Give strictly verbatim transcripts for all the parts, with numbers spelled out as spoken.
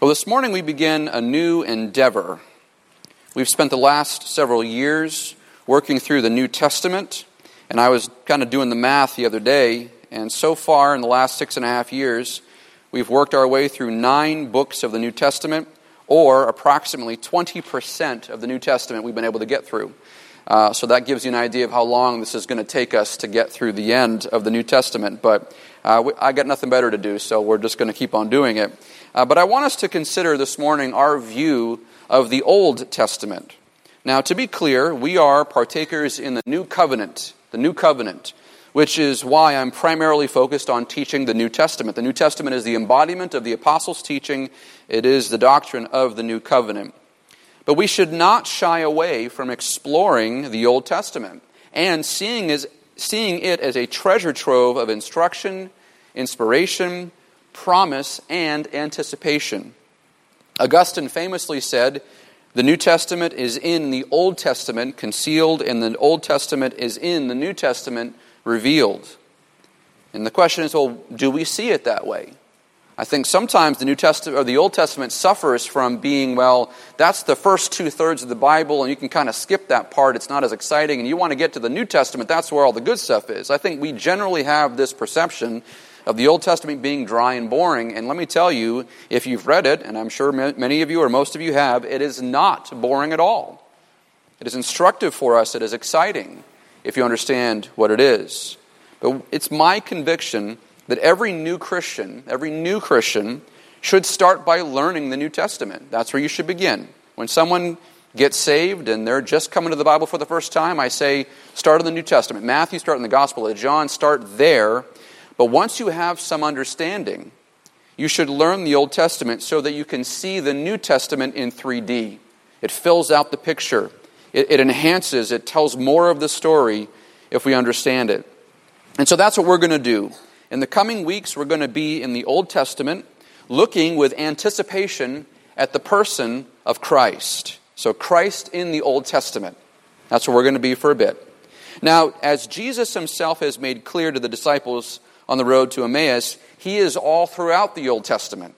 Well, this morning we begin a new endeavor. We've spent the last several years working through the New Testament, and I was kind of doing the math the other day, and so far in the last six and a half years, we've worked our way through nine books of the New Testament, or approximately twenty percent of the New Testament we've been able to get through. Uh, so that gives you an idea of how long this is going to take us to get through the end of the New Testament. But uh, we, I got nothing better to do, so we're just going to keep on doing it. Uh, but I want us to consider this morning our view of the Old Testament. Now, to be clear, we are partakers in the New Covenant, the New Covenant, which is why I'm primarily focused on teaching the New Testament. The New Testament is the embodiment of the Apostles' teaching. It is the doctrine of the New Covenant. But we should not shy away from exploring the Old Testament and seeing, as, seeing it as a treasure trove of instruction, inspiration, promise, and anticipation. Augustine famously said, "The New Testament is in the Old Testament concealed, and the Old Testament is in the New Testament revealed." And the question is, well, do we see it that way? I think sometimes the New Testament or the Old Testament suffers from being, well, that's the first two-thirds of the Bible, and you can kind of skip that part. It's not as exciting, and you want to get to the New Testament. That's where all the good stuff is. I think we generally have this perception of the Old Testament being dry and boring. And let me tell you, if you've read it, and I'm sure many of you or most of you have, it is not boring at all. It is instructive for us. It is exciting if you understand what it is. But it's my conviction that every new Christian, every new Christian should start by learning the New Testament. That's where you should begin. When someone gets saved and they're just coming to the Bible for the first time, I say, start in the New Testament. Matthew, start in the Gospel of John, start there. But once you have some understanding, you should learn the Old Testament so that you can see the New Testament in three D. It fills out the picture. It, it enhances, it tells more of the story if we understand it. And so that's what we're going to do. In the coming weeks, we're going to be in the Old Testament, looking with anticipation at the person of Christ. So Christ in the Old Testament. That's where we're going to be for a bit. Now, as Jesus himself has made clear to the disciples on the road to Emmaus, he is all throughout the Old Testament.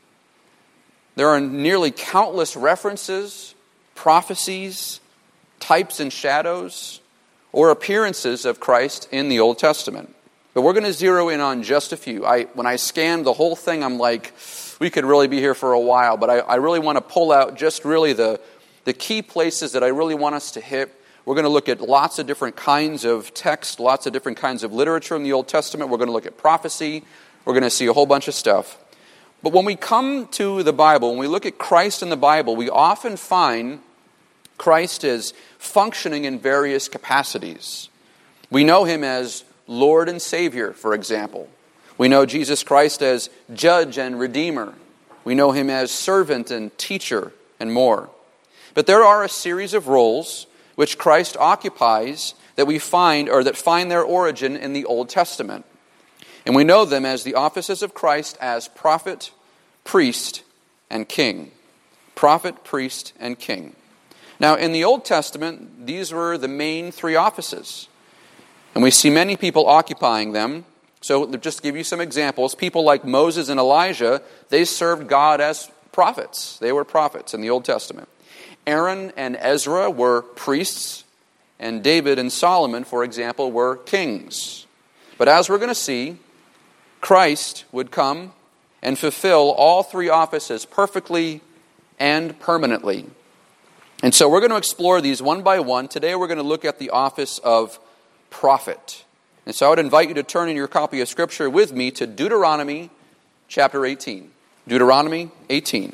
There are nearly countless references, prophecies, types and shadows, or appearances of Christ in the Old Testament. But we're going to zero in on just a few. I, when I scanned the whole thing, I'm like, we could really be here for a while. But I, I really want to pull out just really the, the key places that I really want us to hit. We're going to look at lots of different kinds of text, lots of different kinds of literature in the Old Testament. We're going to look at prophecy. We're going to see a whole bunch of stuff. But when we come to the Bible, when we look at Christ in the Bible, we often find Christ as functioning in various capacities. We know him as Lord and Savior, for example. We know Jesus Christ as Judge and Redeemer. We know him as servant and teacher and more. But there are a series of roles which Christ occupies that we find, or that find their origin in the Old Testament. And we know them as the offices of Christ as prophet, priest, and king. Prophet, priest, and king. Now, in the Old Testament, these were the main three offices. And we see many people occupying them. So just to give you some examples, people like Moses and Elijah, they served God as prophets. They were prophets in the Old Testament. Aaron and Ezra were priests, and David and Solomon, for example, were kings. But as we're going to see, Christ would come and fulfill all three offices perfectly and permanently. And so we're going to explore these one by one. Today we're going to look at the office of prophet. And so I would invite you to turn in your copy of Scripture with me to Deuteronomy chapter eighteen. Deuteronomy eighteen.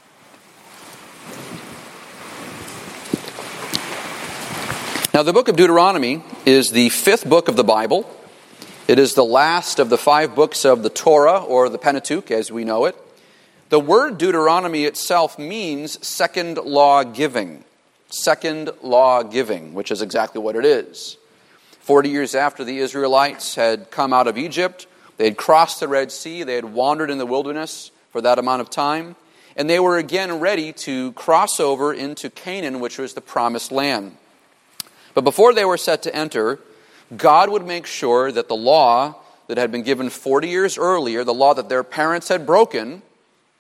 Now, the book of Deuteronomy is the fifth book of the Bible. It is the last of the five books of the Torah, or the Pentateuch, as we know it. The word Deuteronomy itself means second law giving. Second law giving, which is exactly what it is. Forty years after the Israelites had come out of Egypt, they had crossed the Red Sea, they had wandered in the wilderness for that amount of time, and they were again ready to cross over into Canaan, which was the promised land. But before they were set to enter, God would make sure that the law that had been given forty years earlier, the law that their parents had broken,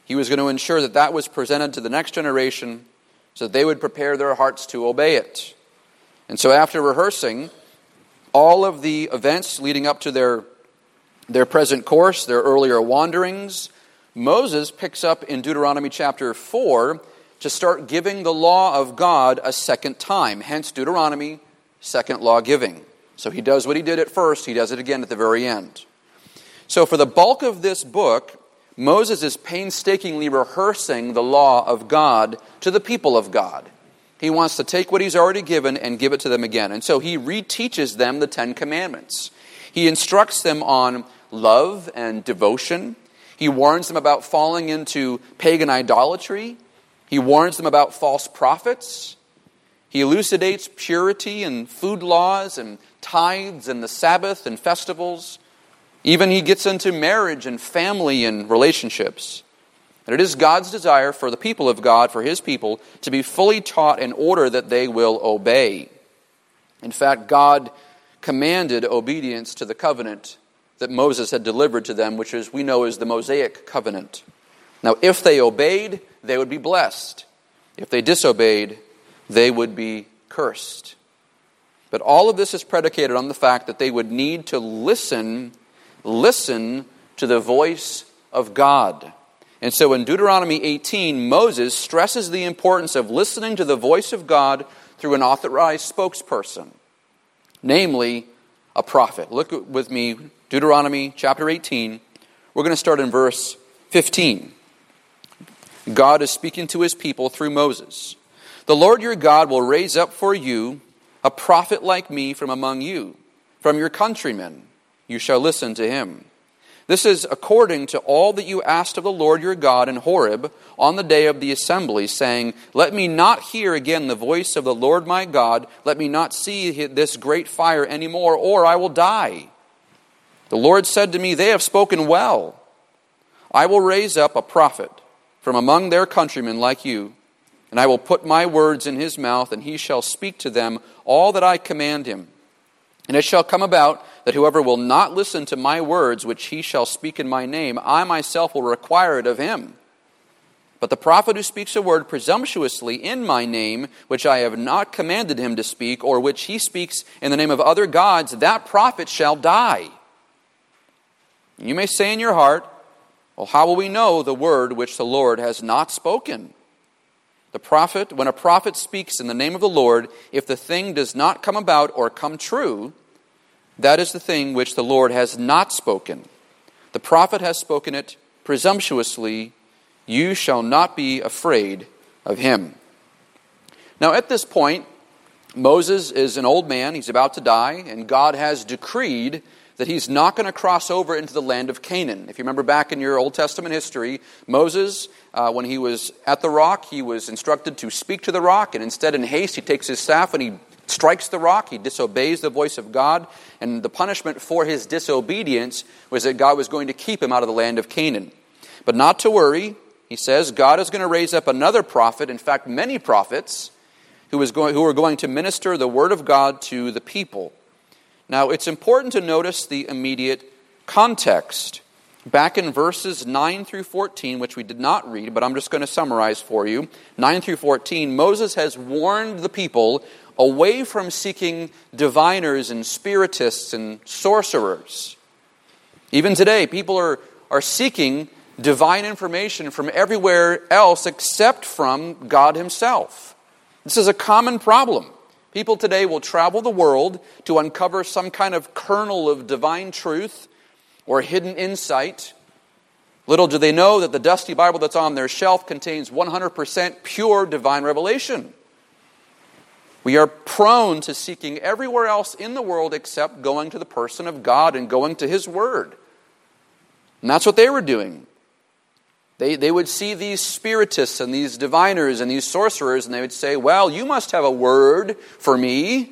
He was going to ensure that that was presented to the next generation so that they would prepare their hearts to obey it. And so after rehearsing all of the events leading up to their, their present course, their earlier wanderings, Moses picks up in Deuteronomy chapter four to start giving the law of God a second time. Hence Deuteronomy, second law giving. So he does what he did at first, he does it again at the very end. So for the bulk of this book, Moses is painstakingly rehearsing the law of God to the people of God. He wants to take what he's already given and give it to them again. And so he reteaches them the Ten Commandments. He instructs them on love and devotion. He warns them about falling into pagan idolatry. He warns them about false prophets. He elucidates purity and food laws and tithes and the Sabbath and festivals. Even he gets into marriage and family and relationships. And it is God's desire for the people of God, for his people, to be fully taught in order that they will obey. In fact, God commanded obedience to the covenant that Moses had delivered to them, which is we know is the Mosaic covenant. Now, if they obeyed, they would be blessed. If they disobeyed, they would be cursed. But all of this is predicated on the fact that they would need to listen, listen to the voice of God. And so in Deuteronomy eighteen, Moses stresses the importance of listening to the voice of God through an authorized spokesperson, namely a prophet. Look with me, Deuteronomy chapter eighteen. We're going to start in verse fifteen. God is speaking to his people through Moses. The Lord your God will raise up for you a prophet like me from among you, from your countrymen. You shall listen to him. This is according to all that you asked of the Lord your God in Horeb on the day of the assembly, saying, let me not hear again the voice of the Lord my God. Let me not see this great fire any more, or I will die. The Lord said to me, they have spoken well. I will raise up a prophet from among their countrymen like you, and I will put my words in his mouth, and he shall speak to them all that I command him. And it shall come about that whoever will not listen to my words, which he shall speak in my name, I myself will require it of him. But the prophet who speaks a word presumptuously in my name, which I have not commanded him to speak, or which he speaks in the name of other gods, that prophet shall die. You may say in your heart, well, how will we know the word which the Lord has not spoken? The prophet, when a prophet speaks in the name of the Lord, if the thing does not come about or come true, that is the thing which the Lord has not spoken. The prophet has spoken it presumptuously. You shall not be afraid of him. Now at this point, Moses is an old man. He's about to die, and God has decreed that he's not going to cross over into the land of Canaan. If you remember back in your Old Testament history, Moses, uh, when he was at the rock, he was instructed to speak to the rock, and instead in haste he takes his staff and he strikes the rock. He disobeys the voice of God, and the punishment for his disobedience was that God was going to keep him out of the land of Canaan. But not to worry, he says, God is going to raise up another prophet, in fact many prophets, who, is going, who are going to minister the word of God to the people. Now, it's important to notice the immediate context. Back in verses nine through fourteen, which we did not read, but I'm just going to summarize for you. nine through fourteen, Moses has warned the people away from seeking diviners and spiritists and sorcerers. Even today, people are, are seeking divine information from everywhere else except from God himself. This is a common problem. People today will travel the world to uncover some kind of kernel of divine truth or hidden insight. Little do they know that the dusty Bible that's on their shelf contains one hundred percent pure divine revelation. We are prone to seeking everywhere else in the world except going to the person of God and going to his word. And that's what they were doing. They, they would see these spiritists and these diviners and these sorcerers, and they would say, well, you must have a word for me.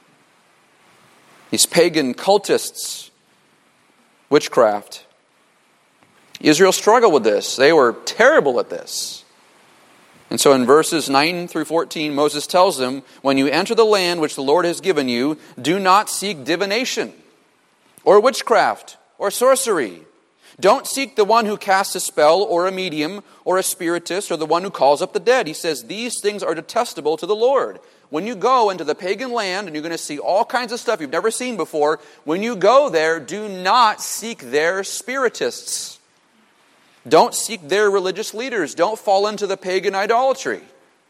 These pagan cultists, witchcraft. Israel struggled with this. They were terrible at this. And so in verses nine through fourteen, Moses tells them, when you enter the land which the Lord has given you, do not seek divination or witchcraft or sorcery. Don't seek the one who casts a spell or a medium or a spiritist or the one who calls up the dead. He says these things are detestable to the Lord. When you go into the pagan land and you're going to see all kinds of stuff you've never seen before, when you go there, do not seek their spiritists. Don't seek their religious leaders. Don't fall into the pagan idolatry.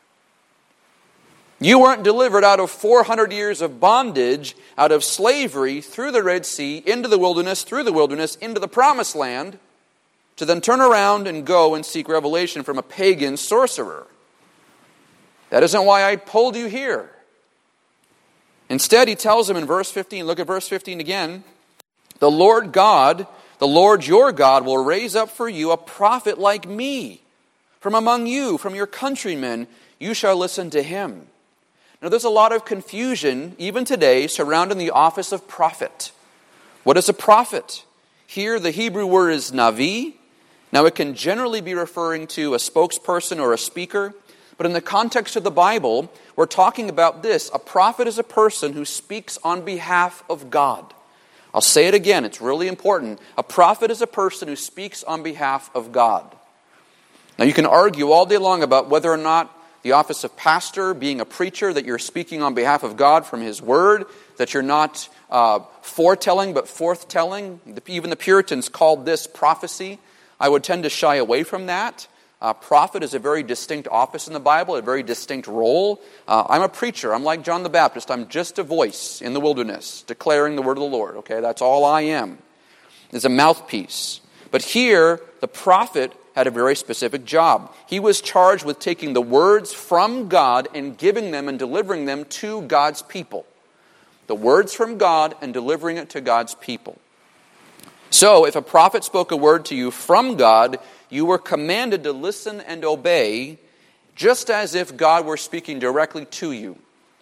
You weren't delivered out of four hundred years of bondage, out of slavery, through the Red Sea, into the wilderness, through the wilderness, into the promised land, to then turn around and go and seek revelation from a pagan sorcerer. That isn't why I pulled you here. Instead, he tells him in verse fifteen, look at verse fifteen again, the Lord God, the Lord your God will raise up for you a prophet like me. From among you, from your countrymen, you shall listen to him. Now, there's a lot of confusion, even today, surrounding the office of prophet. What is a prophet? Here, the Hebrew word is navi. Now, it can generally be referring to a spokesperson or a speaker. But in the context of the Bible, we're talking about this. A prophet is a person who speaks on behalf of God. I'll say it again, it's really important. A prophet is a person who speaks on behalf of God. Now, you can argue all day long about whether or not the office of pastor, being a preacher, that you're speaking on behalf of God from His Word, that you're not uh, foretelling but forthtelling. Even the Puritans called this prophecy. I would tend to shy away from that. Uh, prophet is a very distinct office in the Bible, a very distinct role. Uh, I'm a preacher. I'm like John the Baptist. I'm just a voice in the wilderness, declaring the word of the Lord. Okay, that's all I am, is a mouthpiece. But here, the prophet had a very specific job. He was charged with taking the words from God and giving them and delivering them to God's people. The words from God and delivering it to God's people. So, if a prophet spoke a word to you from God, you were commanded to listen and obey, just as if God were speaking directly to you.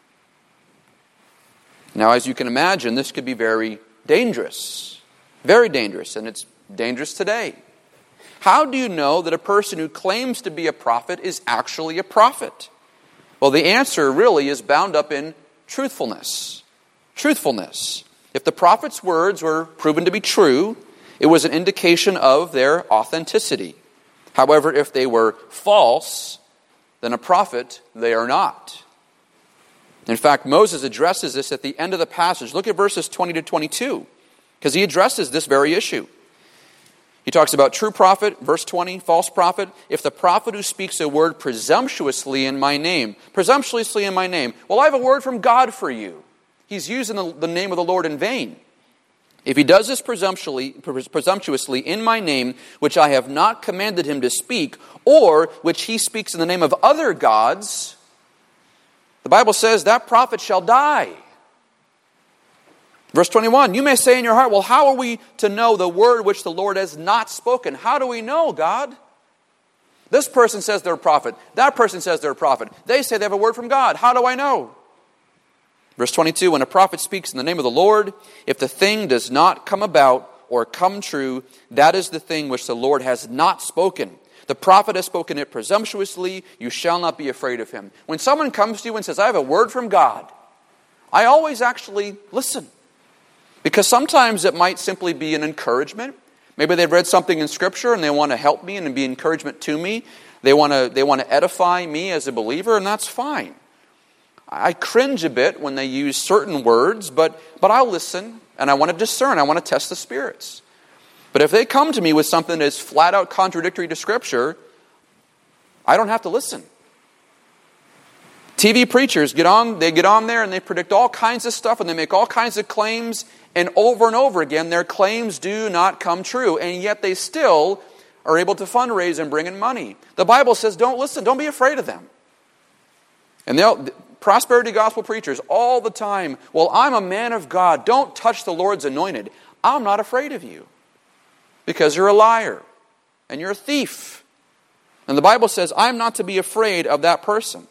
Now, as you can imagine, this could be very dangerous. Very dangerous, and it's dangerous today. How do you know that a person who claims to be a prophet is actually a prophet? Well, the answer really is bound up in truthfulness. Truthfulness. If the prophet's words were proven to be true, it was an indication of their authenticity. However, if they were false, then a prophet they are not. In fact, Moses addresses this at the end of the passage. Look at verses twenty to twenty-two, because he addresses this very issue. He talks about true prophet, verse twenty, false prophet. If the prophet who speaks a word presumptuously in my name, presumptuously in my name, well, I have a word from God for you. He's using the, the name of the Lord in vain. If he does this presumptuously, presumptuously in my name, which I have not commanded him to speak, or which he speaks in the name of other gods, the Bible says that prophet shall die. Verse twenty-one, you may say in your heart, well, how are we to know the word which the Lord has not spoken? How do we know, God? This person says they're a prophet. That person says they're a prophet. They say they have a word from God. How do I know? Verse twenty-two, when a prophet speaks in the name of the Lord, if the thing does not come about or come true, that is the thing which the Lord has not spoken. The prophet has spoken it presumptuously. You shall not be afraid of him. When someone comes to you and says, I have a word from God, I always actually listen. Because sometimes it might simply be an encouragement. Maybe they've read something in Scripture and they want to help me and be encouragement to me. They want to, they want to edify me as a believer, and that's fine. I cringe a bit when they use certain words, but, but I'll listen, and I want to discern. I want to test the spirits. But if they come to me with something that is flat out contradictory to Scripture, I don't have to listen. T V preachers get on, they get on there and they predict all kinds of stuff and they make all kinds of claims, and over and over again their claims do not come true, and yet they still are able to fundraise and bring in money. The Bible says don't listen, don't be afraid of them. And they'll, prosperity gospel preachers all the time, well, I'm a man of God, don't touch the Lord's anointed. I'm not afraid of you because you're a liar and you're a thief. And the Bible says I'm not to be afraid of that person.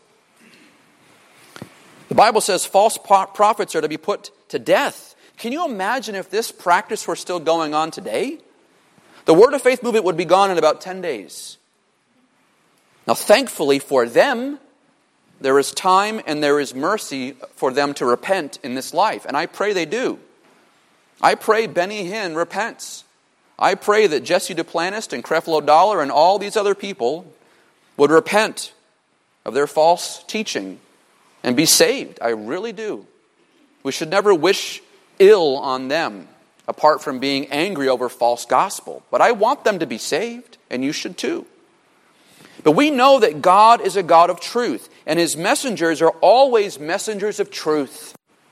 The Bible says false prophets are to be put to death. Can you imagine if this practice were still going on today? The Word of Faith movement would be gone in about ten days. Now, thankfully for them, there is time and there is mercy for them to repent in this life. And I pray they do. I pray Benny Hinn repents. I pray that Jesse Duplantis and Creflo Dollar and all these other people would repent of their false teaching and be saved. I really do. We should never wish ill on them apart from being angry over false gospel. But I want them to be saved, and you should too. But we know that God is a God of truth, and His messengers are always messengers of truth.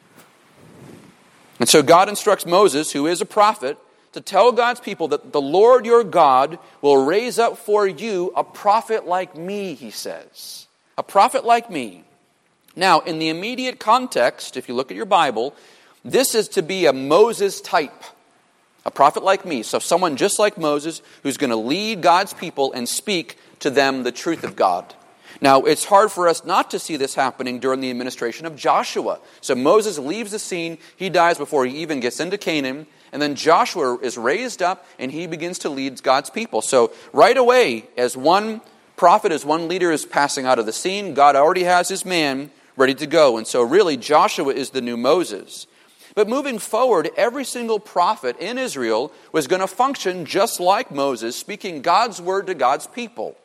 And so God instructs Moses, who is a prophet, to tell God's people that the Lord your God will raise up for you a prophet like me, he says. A prophet like me. Now, in the immediate context, if you look at your Bible, this is to be a Moses type. A prophet like me. So someone just like Moses who's going to lead God's people and speak to them the truth of God. Now, it's hard for us not to see this happening during the administration of Joshua. So Moses leaves the scene. He dies before he even gets into Canaan. And then Joshua is raised up and he begins to lead God's people. So right away, as one prophet, as one leader is passing out of the scene, God already has his man ready to go. And so really, Joshua is the new Moses. But moving forward, every single prophet in Israel was going to function just like Moses, speaking God's word to God's people.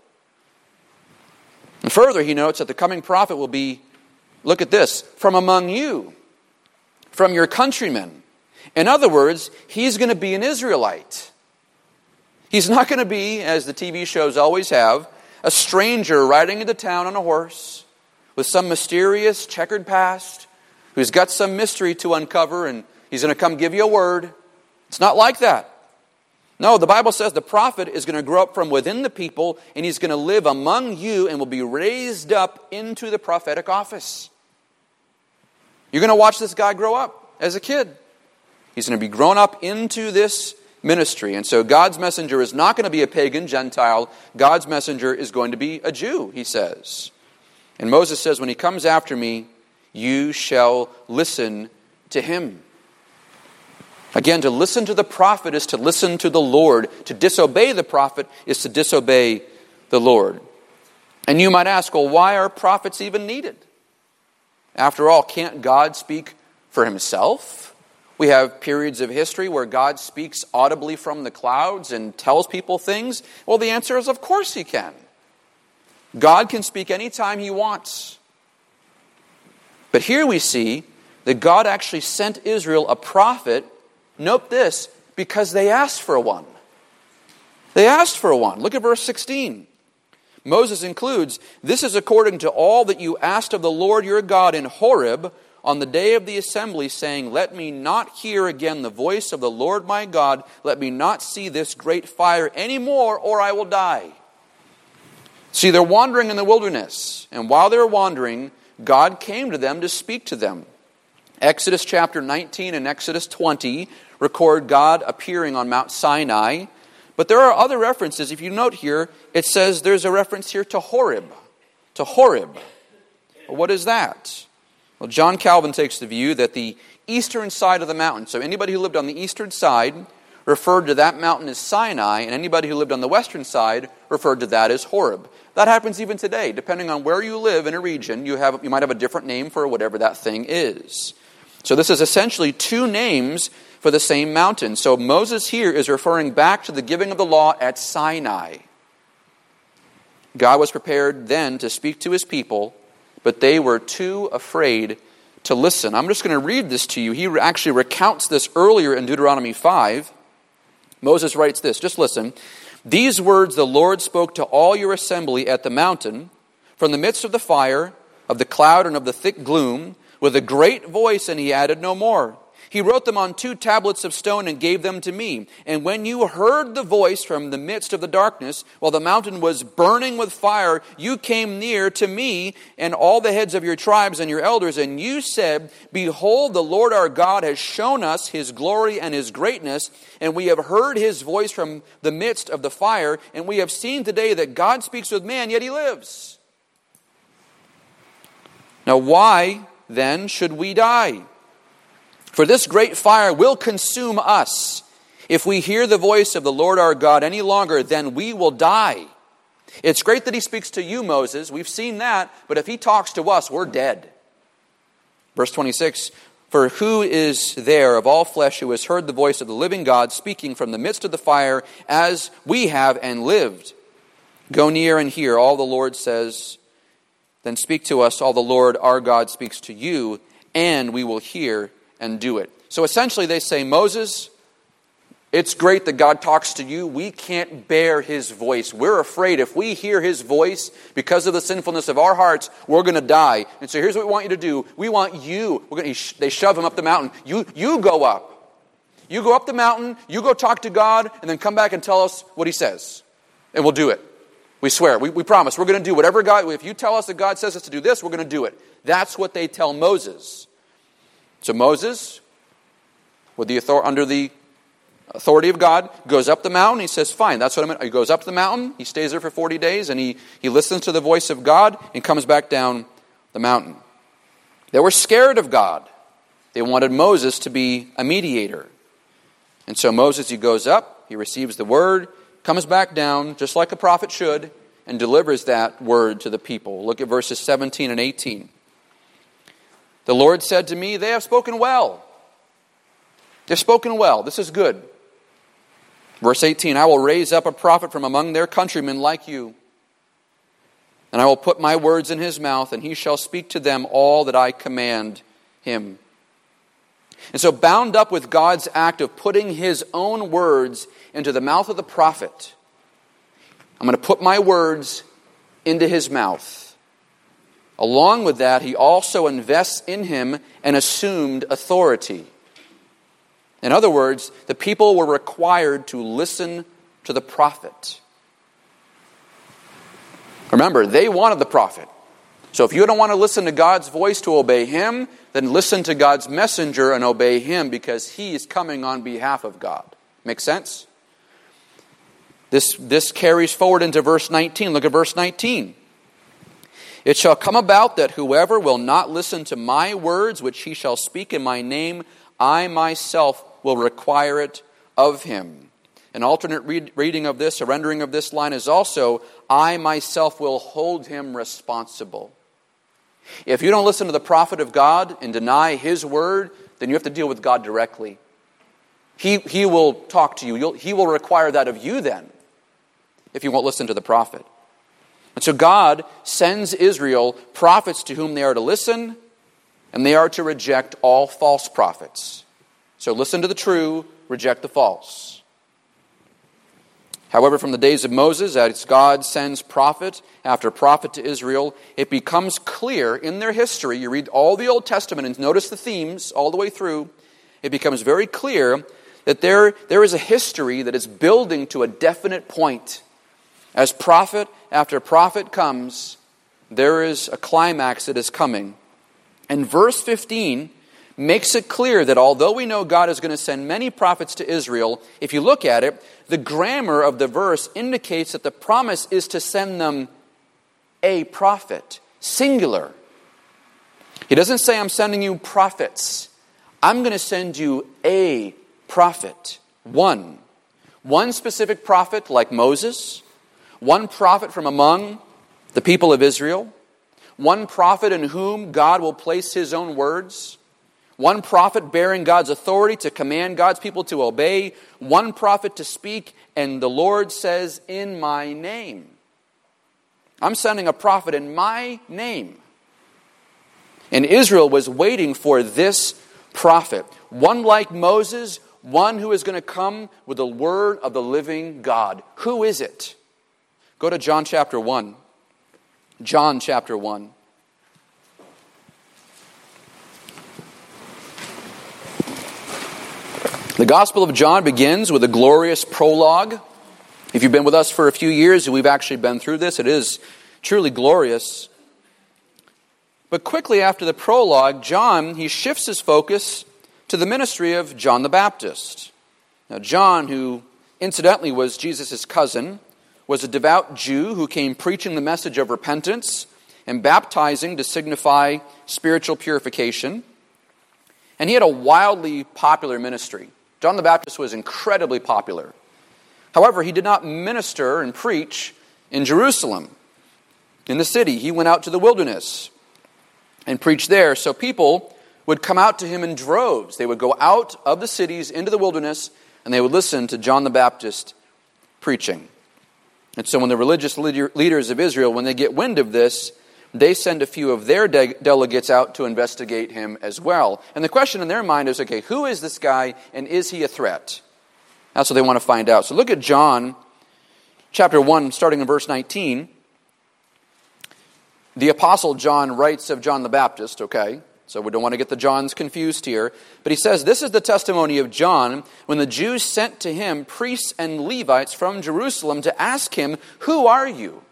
And further, he notes that the coming prophet will be, look at this, from among you, from your countrymen. In other words, he's going to be an Israelite. He's not going to be, as the T V shows always have, a stranger riding into town on a horse with some mysterious checkered past who's got some mystery to uncover and he's going to come give you a word. It's not like that. No, the Bible says the prophet is going to grow up from within the people and he's going to live among you and will be raised up into the prophetic office. You're going to watch this guy grow up as a kid. He's going to be grown up into this ministry. And so God's messenger is not going to be a pagan Gentile. God's messenger is going to be a Jew, he says. And Moses says, when he comes after me, you shall listen to him. Again, to listen to the prophet is to listen to the Lord. To disobey the prophet is to disobey the Lord. And you might ask, well, why are prophets even needed? After all, can't God speak for himself? We have periods of history where God speaks audibly from the clouds and tells people things. Well, the answer is, of course he can. God can speak anytime he wants. But here we see that God actually sent Israel a prophet, note this, because they asked for one. They asked for one. Look at verse sixteen. Moses includes, this is according to all that you asked of the Lord your God in Horeb on the day of the assembly, saying, let me not hear again the voice of the Lord my God. Let me not see this great fire anymore, or I will die. See, they're wandering in the wilderness. And while they're wandering, God came to them to speak to them. Exodus chapter nineteen and Exodus twenty record God appearing on Mount Sinai. But there are other references. If you note here, it says there's a reference here to Horeb. To Horeb. Well, what is that? Well, John Calvin takes the view that the eastern side of the mountain, so anybody who lived on the eastern side referred to that mountain as Sinai, and anybody who lived on the western side referred to that as Horeb. That happens even today. Depending on where you live in a region, you have you might have a different name for whatever that thing is. So this is essentially two names for the same mountain. So Moses here is referring back to the giving of the law at Sinai. God was prepared then to speak to his people, but they were too afraid to listen. I'm just going to read this to you. He actually recounts this earlier in Deuteronomy five. Moses writes this, just listen. These words the Lord spoke to all your assembly at the mountain, from the midst of the fire, of the cloud, and of the thick gloom, with a great voice, and he added no more. He wrote them on two tablets of stone and gave them to me. And when you heard the voice from the midst of the darkness, while the mountain was burning with fire, you came near to me and all the heads of your tribes and your elders, and you said, behold, the Lord our God has shown us his glory and his greatness, and we have heard his voice from the midst of the fire, and we have seen today that God speaks with man, yet he lives. Now why then should we die? For this great fire will consume us. If we hear the voice of the Lord our God any longer, then we will die. It's great that he speaks to you, Moses. We've seen that. But if he talks to us, we're dead. Verse twenty-six, For who is there of all flesh who has heard the voice of the living God speaking from the midst of the fire as we have and lived? Go near and hear all the Lord says. Then speak to us all the Lord our God speaks to you, and we will hear and do it. So essentially they say, Moses, it's great that God talks to you. We can't bear his voice. We're afraid if we hear his voice because of the sinfulness of our hearts, we're going to die. And so here's what we want you to do. We want you. We're going to, they shove him up the mountain. You, you go up. You go up the mountain. You go talk to God, and then come back and tell us what he says. And we'll do it. We swear. We, we promise. We're going to do whatever God, if you tell us that God says us to do this, we're going to do it. That's what they tell Moses. So Moses, with the author, under the authority of God, goes up the mountain. He says, fine, that's what I'm going to. He goes up the mountain. He stays there for forty days, and he, he listens to the voice of God and comes back down the mountain. They were scared of God. They wanted Moses to be a mediator. And so Moses, he goes up, he receives the word, comes back down, just like a prophet should, and delivers that word to the people. Look at verses seventeen and eighteen. The Lord said to me, they have spoken well. They've spoken well. This is good. Verse eighteen, I will raise up a prophet from among their countrymen like you, and I will put my words in his mouth, and he shall speak to them all that I command him. And so bound up with God's act of putting his own words into the mouth of the prophet, I'm going to put my words into his mouth. Along with that, he also invests in him an assumed authority. In other words, the people were required to listen to the prophet. Remember, they wanted the prophet. So if you don't want to listen to God's voice to obey him, then listen to God's messenger and obey him because he is coming on behalf of God. Make sense? This, this carries forward into verse nineteen. Look at verse nineteen. It shall come about that whoever will not listen to my words, which he shall speak in my name, I myself will require it of him. An alternate read, reading of this, a rendering of this line is also, I myself will hold him responsible. If you don't listen to the prophet of God and deny his word, then you have to deal with God directly. He, he will talk to you. You'll, he will require that of you then, if you won't listen to the prophet. And so God sends Israel prophets to whom they are to listen, and they are to reject all false prophets. So listen to the true, reject the false. However, from the days of Moses, as God sends prophet after prophet to Israel, it becomes clear in their history, you read all the Old Testament and notice the themes all the way through, it becomes very clear that there, there is a history that is building to a definite point. As prophet after prophet comes, there is a climax that is coming. And verse fifteen makes it clear that although we know God is going to send many prophets to Israel, if you look at it, the grammar of the verse indicates that the promise is to send them a prophet, singular. He doesn't say, I'm sending you prophets. I'm going to send you a prophet, one. One specific prophet like Moses, one prophet from among the people of Israel, one prophet in whom God will place his own words, one prophet bearing God's authority to command God's people to obey, one prophet to speak, and the Lord says, in my name. I'm sending a prophet in my name. And Israel was waiting for this prophet, one like Moses, one who is going to come with the word of the living God. Who is it? Go to John chapter one. John chapter one. The Gospel of John begins with a glorious prologue. If you've been with us for a few years, and we've actually been through this, it is truly glorious. But quickly after the prologue, John, he shifts his focus to the ministry of John the Baptist. Now, John, who incidentally was Jesus' cousin, was a devout Jew who came preaching the message of repentance and baptizing to signify spiritual purification. And he had a wildly popular ministry. John the Baptist was incredibly popular. However, he did not minister and preach in Jerusalem, in the city. He went out to the wilderness and preached there. So people would come out to him in droves. They would go out of the cities into the wilderness, and they would listen to John the Baptist preaching. And so when the religious leader, leaders of Israel, when they get wind of this, they send a few of their de- delegates out to investigate him as well. And the question in their mind is, okay, who is this guy, and is he a threat? That's what they want to find out. So look at John chapter one, starting in verse nineteen. The Apostle John writes of John the Baptist, okay? So we don't want to get the Johns confused here. But he says, this is the testimony of John when the Jews sent to him priests and Levites from Jerusalem to ask him, who are you?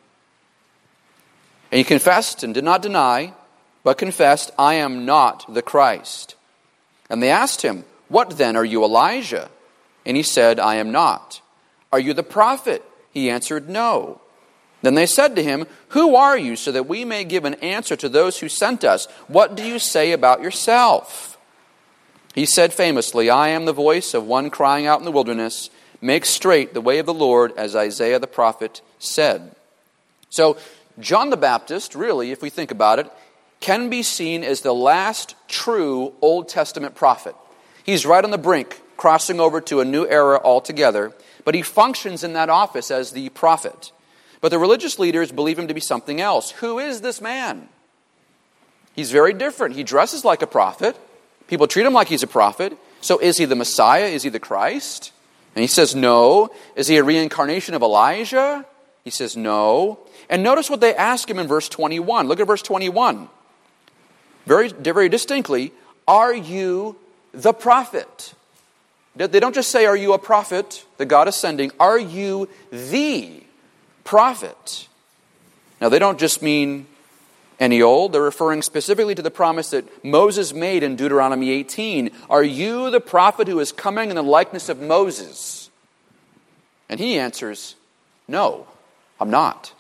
And he confessed and did not deny, but confessed, I am not the Christ. And they asked him, what then, are you Elijah? And he said, I am not. Are you the prophet? He answered, no. Then they said to him, who are you, so that we may give an answer to those who sent us? What do you say about yourself? He said famously, I am the voice of one crying out in the wilderness, make straight the way of the Lord, as Isaiah the prophet said. So John the Baptist, really, if we think about it, can be seen as the last true Old Testament prophet. He's right on the brink, crossing over to a new era altogether, but he functions in that office as the prophet. But the religious leaders believe him to be something else. Who is this man? He's very different. He dresses like a prophet. People treat him like he's a prophet. So is he the Messiah? Is he the Christ? And he says no. Is he a reincarnation of Elijah? He says no. And notice what they ask him in verse twenty-one. Look at verse twenty-one. Very, very distinctly, are you the prophet? They don't just say, are you a prophet that God is sending? Are you the prophet? Now, they don't just mean any old. They're referring specifically to the promise that Moses made in Deuteronomy eighteen. Are you the prophet who is coming in the likeness of Moses? And he answers, no, I'm not.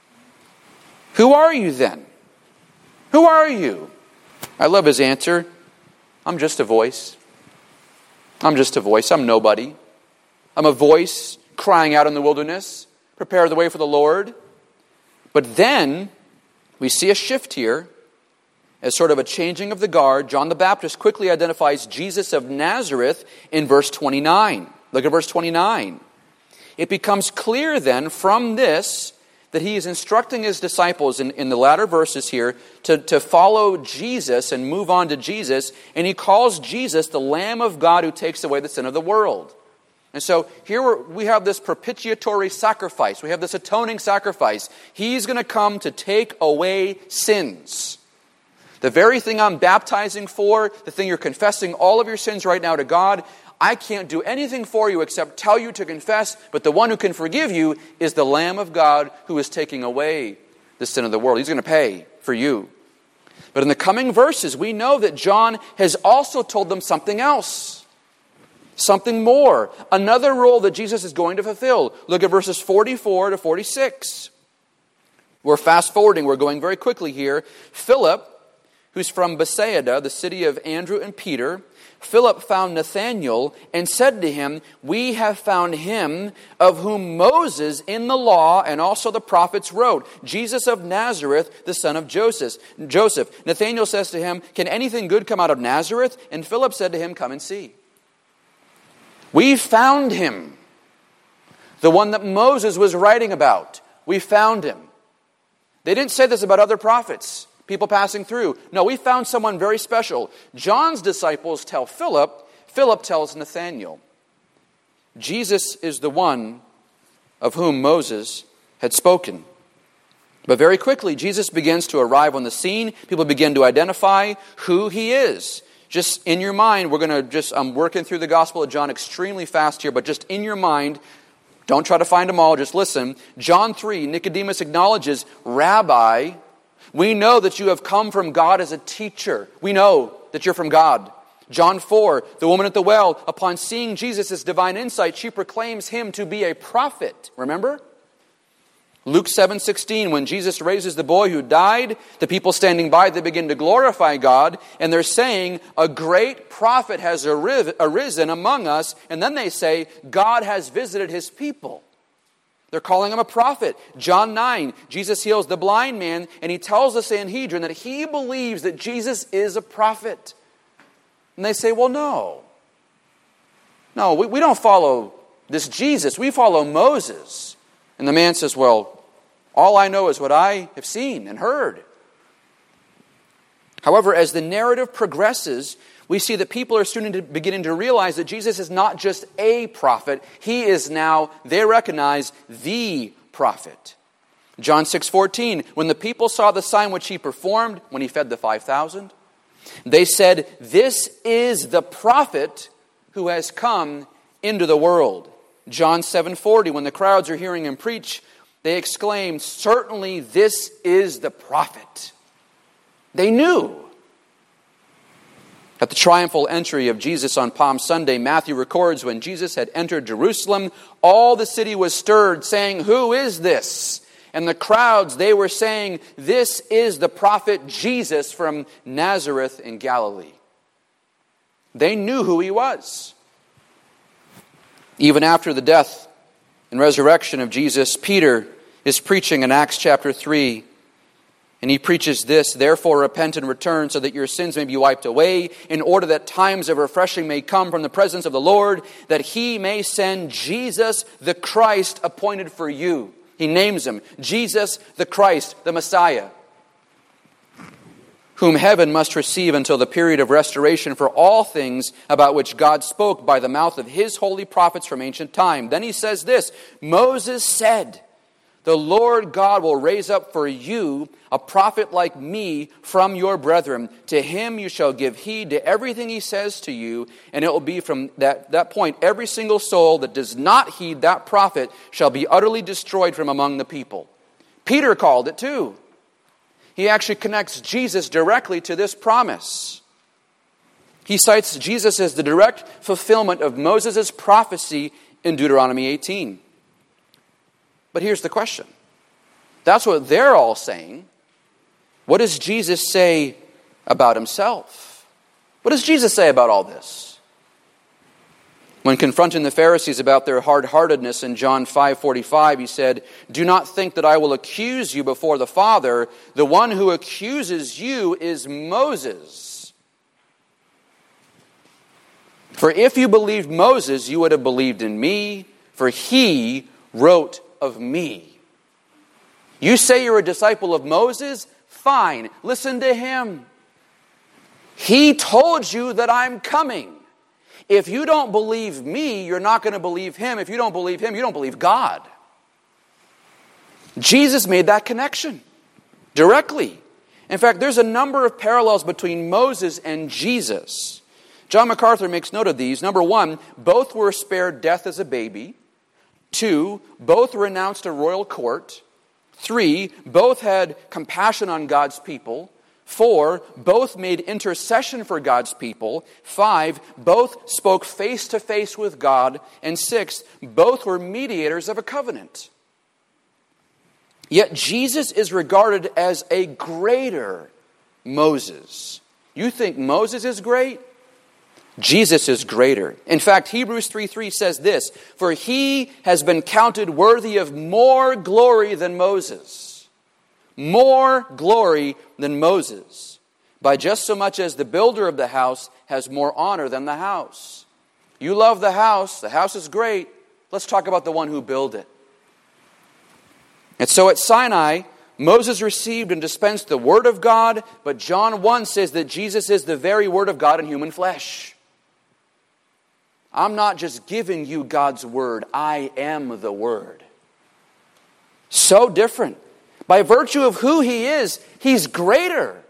Who are you then? Who are you? I love his answer. I'm just a voice. I'm just a voice. I'm nobody. I'm a voice crying out in the wilderness. Prepare the way for the Lord. But then we see a shift here as sort of a changing of the guard. John the Baptist quickly identifies Jesus of Nazareth in verse twenty-nine. Look at verse twenty-nine. It becomes clear then from this that he is instructing his disciples in, in the latter verses here to, to follow Jesus and move on to Jesus. And he calls Jesus the Lamb of God who takes away the sin of the world. And so here we're, we have this propitiatory sacrifice. We have this atoning sacrifice. He's going to come to take away sins. The very thing I'm baptizing for, the thing you're confessing all of your sins right now to God, I can't do anything for you except tell you to confess, but the one who can forgive you is the Lamb of God who is taking away the sin of the world. He's going to pay for you. But in the coming verses, we know that John has also told them something else. Something more. Another role that Jesus is going to fulfill. Look at verses forty-four to forty-six. We're fast forwarding. We're going very quickly here. Philip, who's from Bethsaida, the city of Andrew and Peter, Philip found Nathanael and said to him, we have found him of whom Moses in the law and also the prophets wrote, Jesus of Nazareth, the son of Joseph. Joseph. Nathanael says to him, can anything good come out of Nazareth? And Philip said to him, come and see. We found him. The one that Moses was writing about. We found him. They didn't say this about other prophets. People passing through. No, we found someone very special. John's disciples tell Philip. Philip tells Nathanael. Jesus is the one of whom Moses had spoken. But very quickly, Jesus begins to arrive on the scene. People begin to identify who he is. Just in your mind, we're going to just, I'm working through the Gospel of John extremely fast here, but just in your mind, don't try to find them all, just listen. John three, Nicodemus acknowledges, Rabbi, we know that you have come from God as a teacher. We know that you're from God. John four, the woman at the well, upon seeing Jesus' divine insight, she proclaims him to be a prophet. Remember? Luke seven sixteen, when Jesus raises the boy who died, the people standing by, they begin to glorify God, and they're saying, a great prophet has arisen among us, and then they say, God has visited his people. They're calling him a prophet. John nine, Jesus heals the blind man, and he tells the Sanhedrin that he believes that Jesus is a prophet. And they say, well, no. No, we, we don't follow this Jesus. We follow Moses. And the man says, well, all I know is what I have seen and heard. However, as the narrative progresses, we see that people are starting to beginning to realize that Jesus is not just a prophet. He is now, they recognize, the prophet. John six fourteen, when the people saw the sign which he performed, when he fed the five thousand, they said, this is the prophet who has come into the world. John seven forty, when the crowds are hearing him preach, they exclaim, certainly this is the prophet. They knew. At the triumphal entry of Jesus on Palm Sunday, Matthew records when Jesus had entered Jerusalem, all the city was stirred, saying, who is this? And the crowds, they were saying, this is the prophet Jesus from Nazareth in Galilee. They knew who he was. Even after the death and resurrection of Jesus, Peter is preaching in Acts chapter three. And he preaches this, therefore repent and return so that your sins may be wiped away, in order that times of refreshing may come from the presence of the Lord, that he may send Jesus the Christ appointed for you. He names him, Jesus the Christ, the Messiah, whom heaven must receive until the period of restoration for all things about which God spoke by the mouth of his holy prophets from ancient time. Then he says this, Moses said, the Lord God will raise up for you a prophet like me from your brethren. To him you shall give heed to everything he says to you, and it will be from that, that point every single soul that does not heed that prophet shall be utterly destroyed from among the people. Peter called it too. He actually connects Jesus directly to this promise. He cites Jesus as the direct fulfillment of Moses' prophecy in Deuteronomy eighteen. But here's the question. That's what they're all saying. What does Jesus say about himself? What does Jesus say about all this? When confronting the Pharisees about their hard-heartedness in John five forty-five, he said, do not think that I will accuse you before the Father. The one who accuses you is Moses. For if you believed Moses, you would have believed in me, for he wrote of me. You say you're a disciple of Moses? Fine, listen to him. He told you that I'm coming. If you don't believe me, you're not going to believe him. If you don't believe him, you don't believe God. Jesus made that connection directly. In fact, there's a number of parallels between Moses and Jesus. John MacArthur makes note of these. Number one, both were spared death as a baby. Two, both renounced a royal court. Three, both had compassion on God's people. Four, both made intercession for God's people. Five, both spoke face to face with God. And six, both were mediators of a covenant. Yet Jesus is regarded as a greater Moses. You think Moses is great? Jesus is greater. In fact, Hebrews three three says this, for he has been counted worthy of more glory than Moses. More glory than Moses. By just so much as the builder of the house has more honor than the house. You love the house. The house is great. Let's talk about the one who built it. And so at Sinai, Moses received and dispensed the word of God, but John one says that Jesus is the very word of God in human flesh. I'm not just giving you God's word. I am the word. So different. By virtue of who he is, he's greater.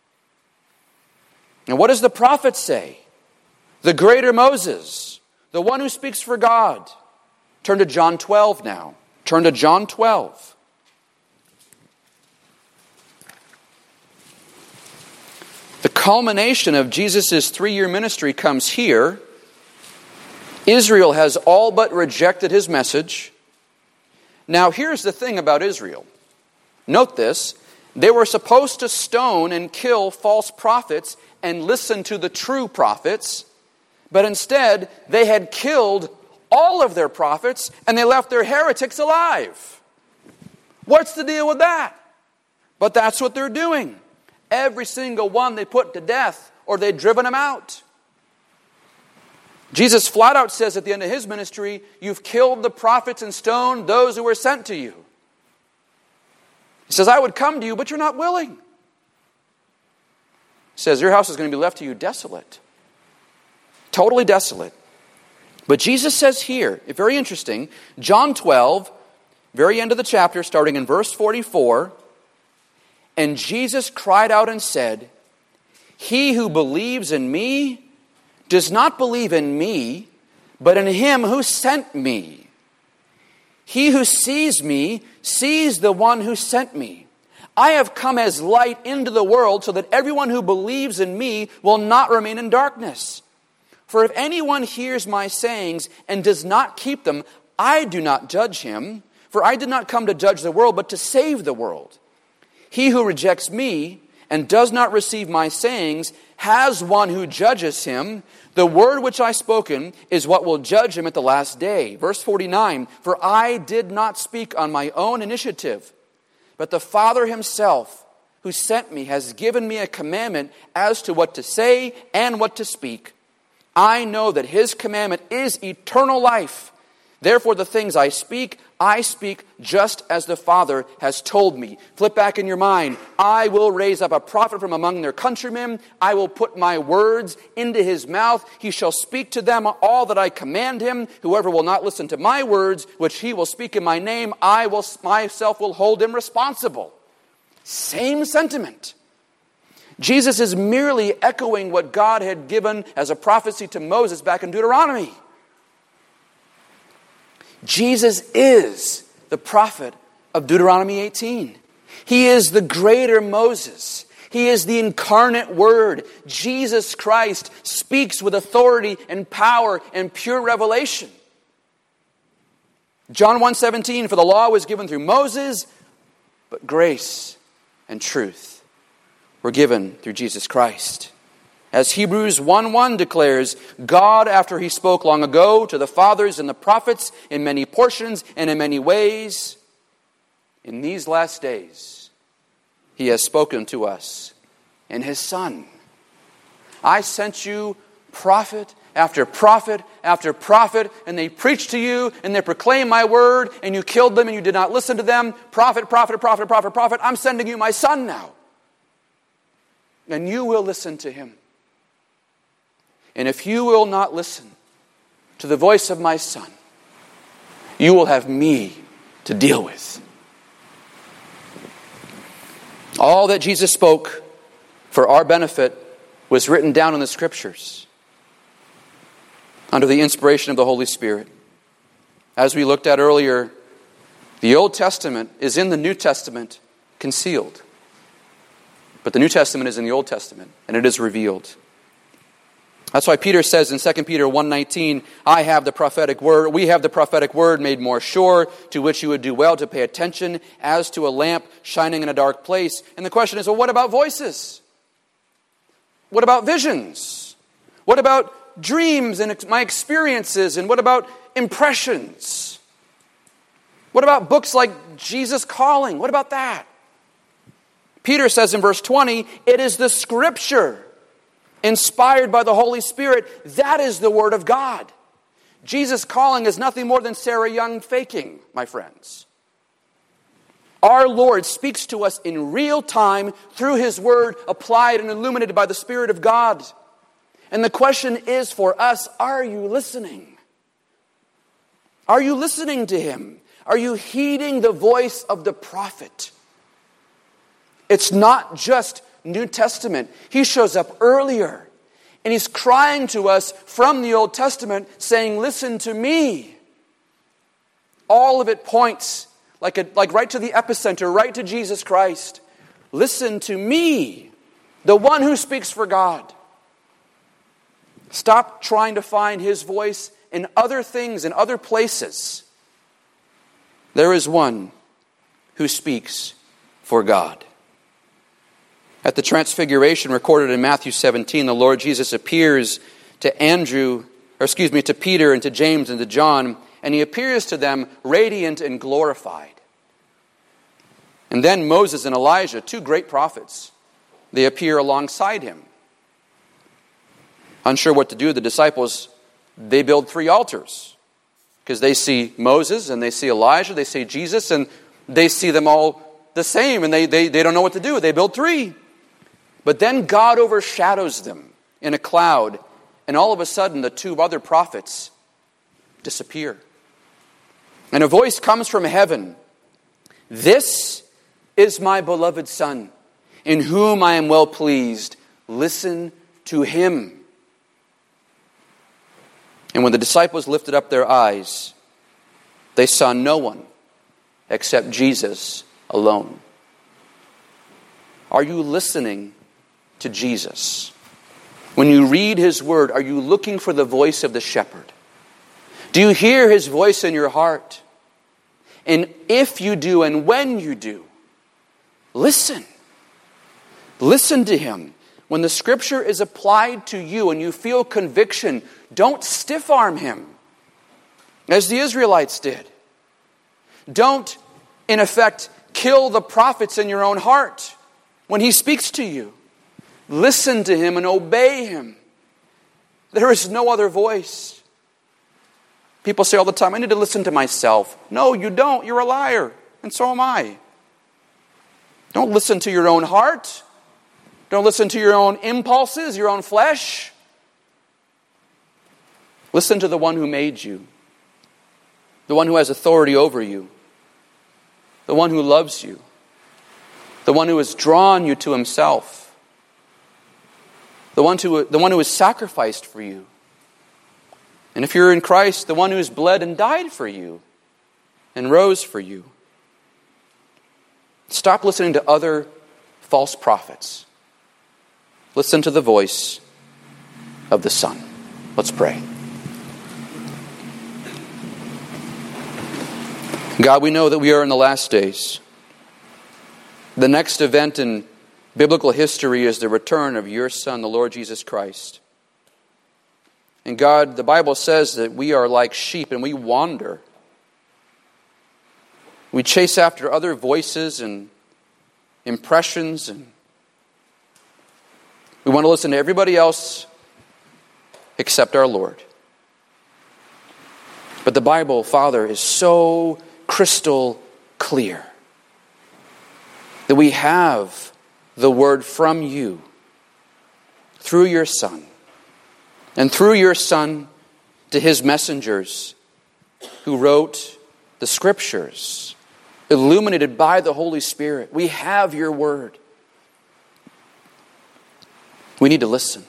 And what does the prophet say? The greater Moses, the one who speaks for God. Turn to John twelve now. Turn to John twelve. The culmination of Jesus' three-year ministry comes here. Israel has all but rejected his message. Now, here's the thing about Israel. Note this. They were supposed to stone and kill false prophets and listen to the true prophets. But instead, they had killed all of their prophets and they left their heretics alive. What's the deal with that? But that's what they're doing. Every single one they put to death or they'd driven them out. Jesus flat out says at the end of his ministry, you've killed the prophets and stoned those who were sent to you. He says, I would come to you, but you're not willing. He says, your house is going to be left to you desolate. Totally desolate. But Jesus says here, very interesting, John twelve, very end of the chapter, starting in verse forty-four, and Jesus cried out and said, he who believes in me does not believe in me, but in him who sent me. He who sees me sees the one who sent me. I have come as light into the world so that everyone who believes in me will not remain in darkness. For if anyone hears my sayings and does not keep them, I do not judge him, for I did not come to judge the world, but to save the world. He who rejects me and does not receive my sayings has one who judges him. The word which I spoken is what will judge him at the last day. Verse forty-nine, for I did not speak on my own initiative, but the Father himself who sent me has given me a commandment as to what to say and what to speak. I know that his commandment is eternal life. Therefore the things I speak, I speak just as the Father has told me. Flip back in your mind. I will raise up a prophet from among their countrymen. I will put my words into his mouth. He shall speak to them all that I command him. Whoever will not listen to my words, which he will speak in my name, I will myself will hold him responsible. Same sentiment. Jesus is merely echoing what God had given as a prophecy to Moses back in Deuteronomy. Jesus is the prophet of Deuteronomy eighteen. He is the greater Moses. He is the incarnate Word. Jesus Christ speaks with authority and power and pure revelation. John one seventeen, for the law was given through Moses, but grace and truth were given through Jesus Christ. As Hebrews one one declares, God, after he spoke long ago to the fathers and the prophets in many portions and in many ways, in these last days, he has spoken to us in his Son. I sent you prophet after prophet after prophet, and they preached to you, and they proclaimed my word, and you killed them, and you did not listen to them. Prophet, prophet, prophet, prophet, prophet, I'm sending you my Son now. And you will listen to him. And if you will not listen to the voice of my Son, you will have me to deal with. All that Jesus spoke for our benefit was written down in the Scriptures under the inspiration of the Holy Spirit. As we looked at earlier, the Old Testament is in the New Testament concealed. But the New Testament is in the Old Testament, and it is revealed. That's why Peter says in Second Peter one nineteen, I have the prophetic word, we have the prophetic word made more sure, to which you would do well to pay attention as to a lamp shining in a dark place. And the question is, well, what about voices? What about visions? What about dreams and my experiences? And what about impressions? What about books like Jesus Calling? What about that? Peter says in verse twenty, it is the Scripture inspired by the Holy Spirit. That is the Word of God. Jesus Calling is nothing more than Sarah Young faking, my friends. Our Lord speaks to us in real time through His Word, applied and illuminated by the Spirit of God. And the question is for us, are you listening? Are you listening to Him? Are you heeding the voice of the prophet? It's not just New Testament. He shows up earlier. And he's crying to us from the Old Testament saying, listen to me. All of it points like, a, like right to the epicenter, right to Jesus Christ. Listen to me, the one who speaks for God. Stop trying to find his voice in other things, in other places. There is one who speaks for God. At the Transfiguration recorded in Matthew seventeen, the Lord Jesus appears to Andrew, or excuse me, to Peter and to James and to John, and he appears to them radiant and glorified. And then Moses and Elijah, two great prophets, they appear alongside him. Unsure what to do, the disciples they build three altars. Because they see Moses and they see Elijah, they see Jesus, and they see them all the same, and they, they, they don't know what to do. They build three. But then God overshadows them in a cloud, and all of a sudden the two other prophets disappear. And a voice comes from heaven. This is my beloved Son, in whom I am well pleased. Listen to him. And when the disciples lifted up their eyes, they saw no one except Jesus alone. Are you listening to Jesus? When you read his word, are you looking for the voice of the shepherd? Do you hear his voice in your heart? And if you do, and when you do, listen. Listen to him. When the scripture is applied to you and you feel conviction, don't stiff-arm him, as the Israelites did. Don't, in effect, kill the prophets in your own heart when he speaks to you. Listen to him and obey him. There is no other voice. People say all the time, I need to listen to myself. No, you don't. You're a liar. And so am I. Don't listen to your own heart. Don't listen to your own impulses, your own flesh. Listen to the one who made you. The one who has authority over you. The one who loves you. The one who has drawn you to himself. The one who, the one who has sacrificed for you. And if you're in Christ, the one who has bled and died for you and rose for you. Stop listening to other false prophets. Listen to the voice of the Son. Let's pray. God, we know that we are in the last days. The next event in biblical history is the return of your Son, the Lord Jesus Christ. And God, the Bible says that we are like sheep and we wander. We chase after other voices and impressions, and we want to listen to everybody else except our Lord. But the Bible, Father, is so crystal clear that we have the word from you through your Son, and through your Son to his messengers who wrote the Scriptures, illuminated by the Holy Spirit. We have your word. We need to listen.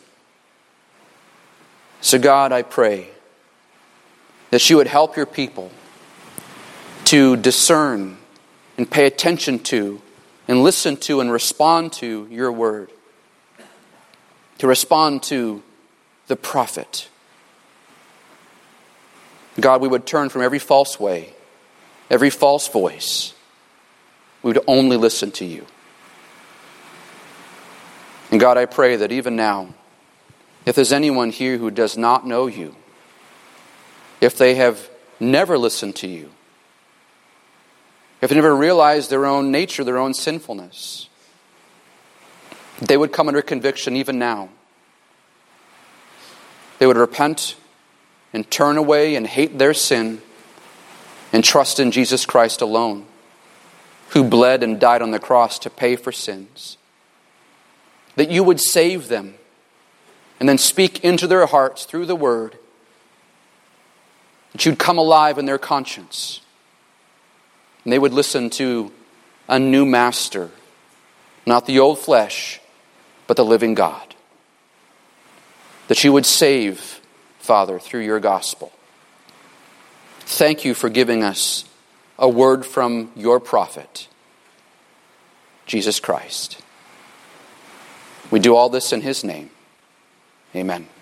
So God, I pray that you would help your people to discern and pay attention to and listen to and respond to your word. To respond to the prophet. God, we would turn from every false way, every false voice. We would only listen to you. And God, I pray that even now, if there's anyone here who does not know you, if they have never listened to you, if they never realized their own nature, their own sinfulness, they would come under conviction even now. They would repent and turn away and hate their sin and trust in Jesus Christ alone, who bled and died on the cross to pay for sins. That you would save them and then speak into their hearts through the word. That you'd come alive in their conscience. And they would listen to a new master, not the old flesh, but the living God. That you would save, Father, through your gospel. Thank you for giving us a word from your prophet, Jesus Christ. We do all this in his name. Amen.